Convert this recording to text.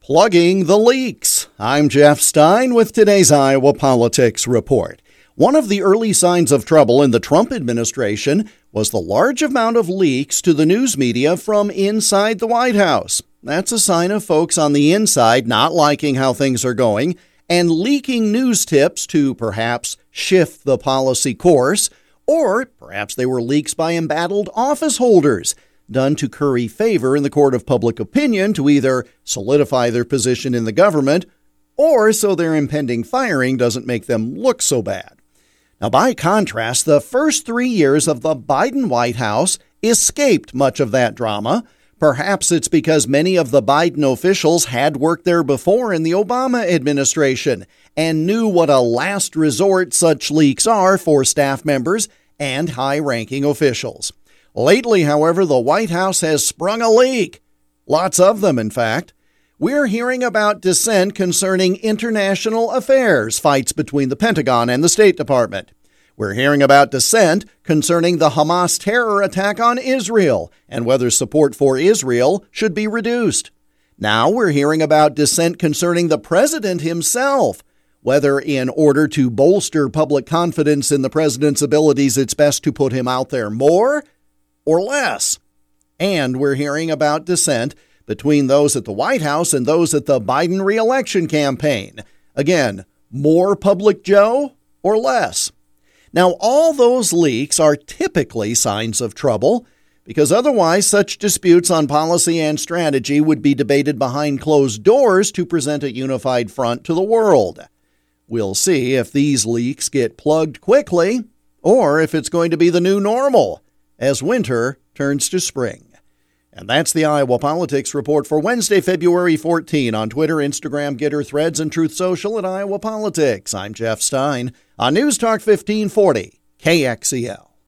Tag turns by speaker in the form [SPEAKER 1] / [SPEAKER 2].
[SPEAKER 1] Plugging the leaks. I'm Jeff Stein with today's Iowa Politics Report. One of the early signs of trouble in the Trump administration was the large amount of leaks to the news media from inside the White House. That's a sign of folks on the inside not liking how things are going and leaking news tips to perhaps shift the policy course, or perhaps they were leaks by embattled office holders, done to curry favor in the court of public opinion to either solidify their position in the government or so their impending firing doesn't make them look so bad. Now, by contrast, the first 3 years of the Biden White House escaped much of that drama. Perhaps it's because many of the Biden officials had worked there before in the Obama administration and knew what a last resort such leaks are for staff members and high-ranking officials. Lately, however, the White House has sprung a leak. Lots of them, in fact. We're hearing about dissent concerning international affairs, fights between the Pentagon and the State Department. We're hearing about dissent concerning the Hamas terror attack on Israel and whether support for Israel should be reduced. Now we're hearing about dissent concerning the president himself, whether in order to bolster public confidence in the president's abilities, it's best to put him out there more or less. And we're hearing about dissent between those at the White House and those at the Biden re-election campaign. Again, more public Joe or less? Now, all those leaks are typically signs of trouble because otherwise such disputes on policy and strategy would be debated behind closed doors to present a unified front to the world. We'll see if these leaks get plugged quickly or if it's going to be the new normal as winter turns to spring. And that's the Iowa Politics Report for Wednesday, February 14 on Twitter, Instagram, Getter, Threads, and Truth Social at Iowa Politics. I'm Jeff Stein on News Talk 1540 KXEL.